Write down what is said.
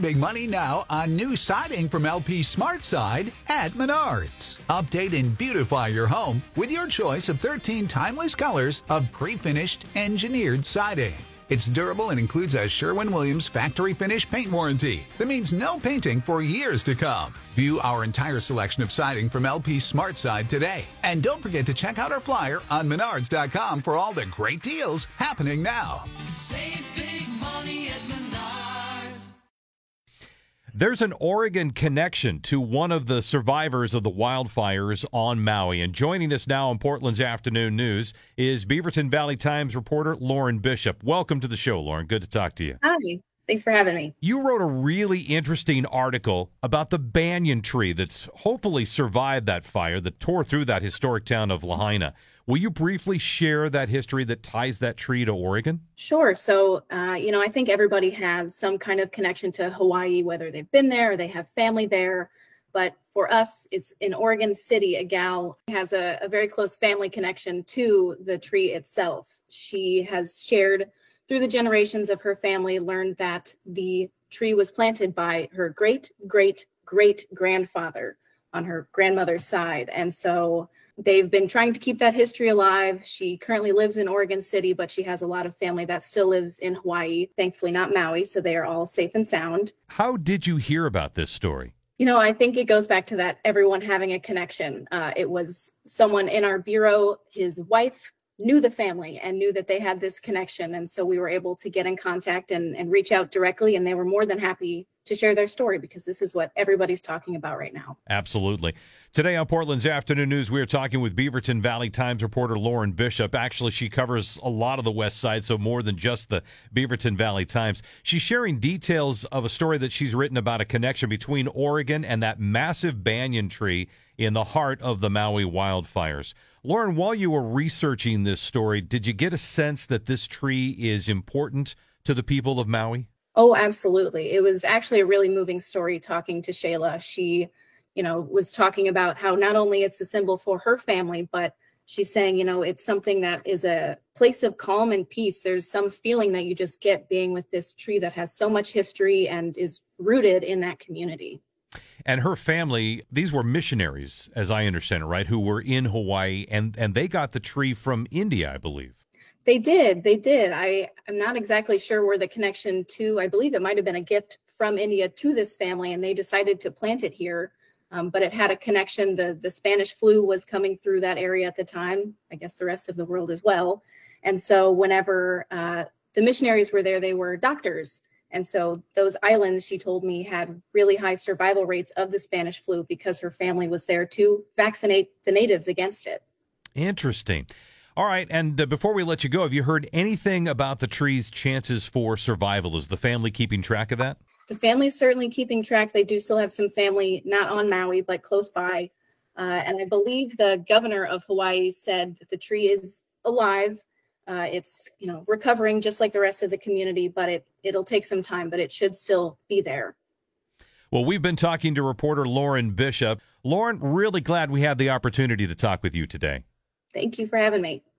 Big money now on new siding from LP SmartSide at Menards. Update and beautify your home with your choice of 13 timeless colors of pre-finished engineered siding. It's durable and includes a Sherwin-Williams factory finish paint warranty that means no painting for years to come. View our entire selection of siding from LP SmartSide today. And don't forget to check out our flyer on Menards.com for all the great deals happening now. Save big money at Menards. There's an Oregon connection to one of the survivors of the wildfires on Maui. And joining us now on Portland's Afternoon News is Beaverton Valley Times reporter Lauren Bishop. Welcome to the show, Lauren. Good to talk to you. Hi. Thanks for having me. You wrote a really interesting article about the banyan tree that's hopefully survived that fire that tore through that historic town of Lahaina. Will you briefly share that history that ties that tree to Oregon? Sure. So, I think everybody has some kind of connection to Hawaii, whether they've been there or they have family there. But for us, it's in Oregon City. A gal has a very close family connection to the tree itself. She has shared through the generations of her family, learned that the tree was planted by her great-great-great-grandfather on her grandmother's side. And so they've been trying to keep that history alive. She currently lives in Oregon City, but she has a lot of family that still lives in Hawaii, thankfully not Maui, so they are all safe and sound. How did you hear about this story? I think it goes back to that everyone having a connection. It was someone in our bureau, his wife knew the family and knew that they had this connection. And so we were able to get in contact and reach out directly, and they were more than happy to share their story because this is what everybody's talking about right now. Absolutely. Today on Portland's Afternoon News, we are talking with Beaverton Valley Times reporter Lauren Bishop. Actually, she covers a lot of the West Side, so more than just the Beaverton Valley Times. She's sharing details of a story that she's written about a connection between Oregon and that massive banyan tree in the heart of the Maui wildfires. Lauren, while you were researching this story, did you get a sense that this tree is important to the people of Maui? Oh, absolutely. It was actually a really moving story talking to Shayla. She, was talking about how not only it's a symbol for her family, but she's saying, it's something that is a place of calm and peace. There's some feeling that you just get being with this tree that has so much history and is rooted in that community. And her family, these were missionaries, as I understand it, right, who were in Hawaii, and they got the tree from India, I believe. They did. I'm not exactly sure where the connection to, I believe it might have been a gift from India to this family, and they decided to plant it here. But it had a connection. The Spanish flu was coming through that area at the time, I guess the rest of the world as well. And so whenever the missionaries were there, they were doctors. And so those islands, she told me, had really high survival rates of the Spanish flu because her family was there to vaccinate the natives against it. Interesting. All right. And before we let you go, have you heard anything about the tree's chances for survival? Is the family keeping track of that? The family is certainly keeping track. They do still have some family, not on Maui, but close by. And I believe the governor of Hawaii said that the tree is alive. It's, recovering just like the rest of the community, but it'll take some time, but it should still be there. Well, we've been talking to reporter Lauren Bishop. Lauren, really glad we had the opportunity to talk with you today. Thank you for having me.